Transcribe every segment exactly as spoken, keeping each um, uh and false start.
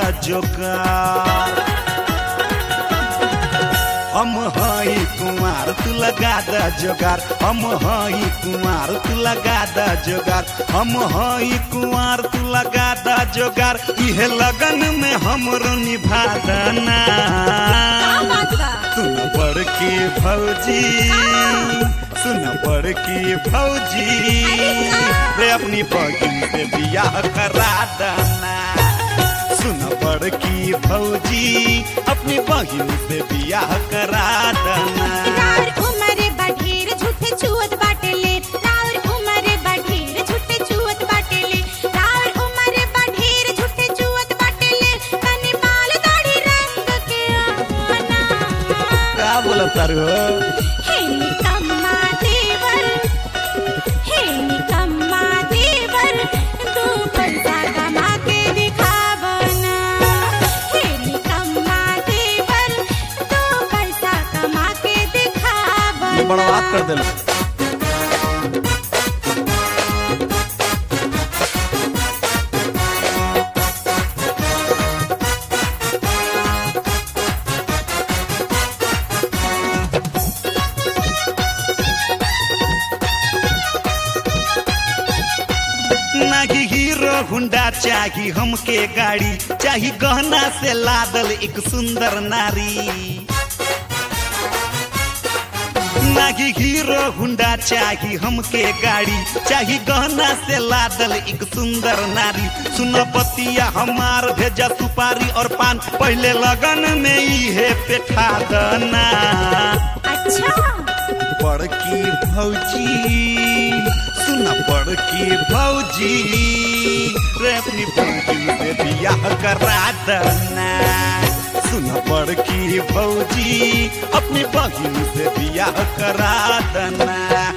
द जोगार। हम हई कुंवार तू लगा द जोगार, हम हई कुंवार तू लगा द जोगार, हम हई कुंवार तू लगा द जोगार। इहे लगन में हमरो निभा दना। सुन बड़की भौजी, सुन बड़की भौजी रे अपनी बगिन से बियाह करा दना। सुन बड़की भौजी अपनी बहिन से बियाह करा दना। राउर उमरे बढ़ेर झूठे छुअत बाटेले, राउर उमरे बढ़ेर झूठे छुअत बाटेले, राउर उमरे बढ़ेर झूठे छुअत बाटेले। तनी बाल दाढ़ी रंग के आना। का बोलत तारू हो? हे निकम्मा देवर, हे निकम्मा देवर, तू पैसा कमा के दिखावना। हे निकम्मा देवर, तू पैसा कमा के दिखावना। बड़ा बात कर देला। नाही हीरो हुंडा चाही हमके गाड़ी, चाही गहना से लादल एक सुंदर नारी। नाही हीरो हुंडा चाही हमके गाड़ी, चाही गहना से लादल एक सुंदर नारी। सुन बतिया हमार भेजा सुपारी और पान, पहले लगन में इहे पेठा दना। अच्छा बड़की भौजी, सुन बड़की भौजी रे अपनी बहिन से बियाह करा दना। सुन बड़की भौजी अपनी बहिन से बियाह करा दना।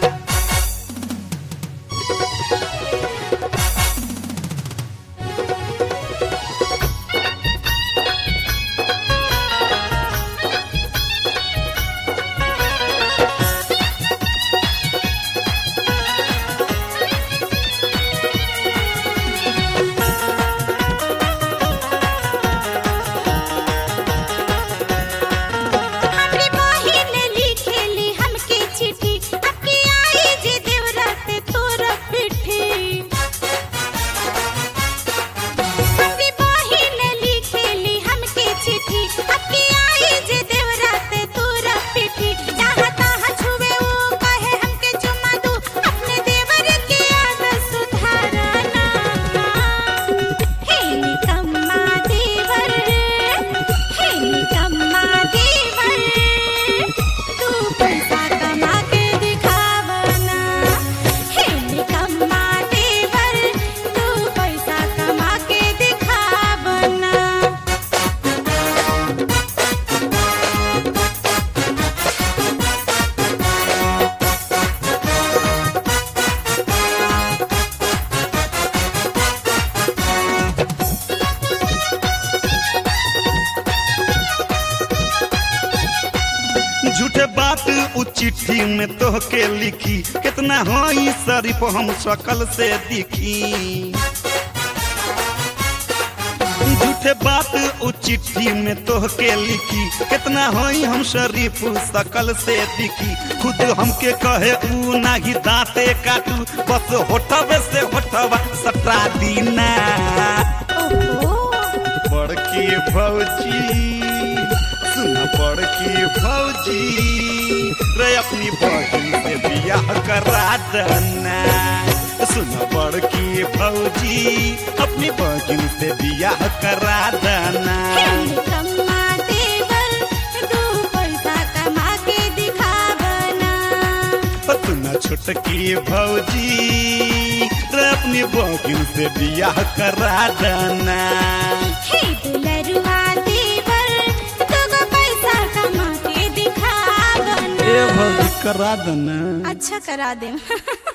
हमरी बहिन लिखेली हमके चिट्ठी, आपके आई जे देवरात तोर पिट्ठी। हमरी बहिन लिखेली हमके चिट्ठी, आपके आई जे देवरात तोर पिट्ठी। जहाँ तहाँ छुवे वो कहे हमके चुमा दू, अपने देवर के आदत सुधारना। हे निकम्मा देवर, हे निकम्मा देवर, तू पैसा कमा के दिखावना। हे निकम्मा देवर, तू पैसा कमा के दिखावना। झूठे बात उ चिट्ठी में तोहके लिखी, कितना होई शरीफ हम शकल से दिखी। झूठे बात उ चिट्ठी में तोहके लिखी, कितना होई हम शरीफ शकल से दिखी। खुद हमके कहे ऊ नाही दांते काटू, बस होठवे से होठवा सटा दीना। ओहो बड़की भौजी, सुन बड़की भौजी रे अपनी बहिन से बियाह करा दना। सुन बड़की भौजी अपनी बहिन से बियाह करा दना। हे निकम्मा देवर, तू पैसा कमा के दिखावना। सुन छोटकी भौजी रे अपनी बहिन से बियाह करा दना। हे दुलरुआ देवर, तू पैसा कमा के दिखावना। ए भौजी करा दना। अच्छा करा दे।